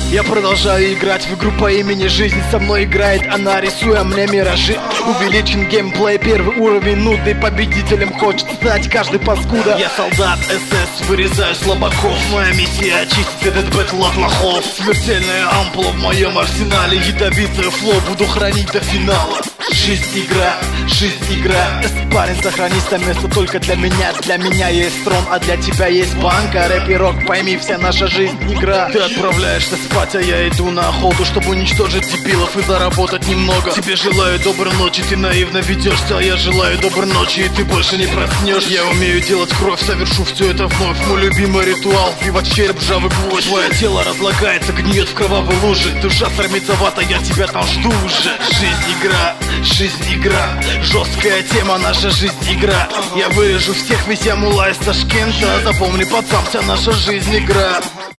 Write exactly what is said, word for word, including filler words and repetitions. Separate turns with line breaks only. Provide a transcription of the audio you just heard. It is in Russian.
Я продолжаю играть в игру по имени Жизнь. Со мной играет она, рисуя мне миражи. Увеличен геймплей, первый уровень нудный. Победителем хочет стать каждый паскуда. Я солдат СС, вырезаю слабаков. Моя миссия очистить этот бэтл от лохов. Смертельная ампула в моем арсенале. Ядовитое флоу буду хранить до финала. Жизнь игра, жизнь игра. Парень, сохрани это место только для меня. Для меня есть трон, а для тебя есть банка. Рэп и рок, пойми, вся наша жизнь игра. Ты отправляешься спать, а я иду на охоту, чтобы уничтожить дебилов и заработать немного. Тебе желаю доброй ночи, ты наивно ведешься, а я желаю доброй ночи, и ты больше не проснешься. Я умею делать кровь, совершу все это вновь. Мой любимый ритуал, вбивать в череп ржавый гвоздь. Твое тело разлагается, гниет в кровавой луже. Душа стремится в ад, а я тебя там жду уже. Жизнь игра, жизнь игра. Жесткая тема, наша жизнь игра. Я вырежу всех, ведь я мула из Ташкента. Запомни, пацан, вся наша жизнь игра.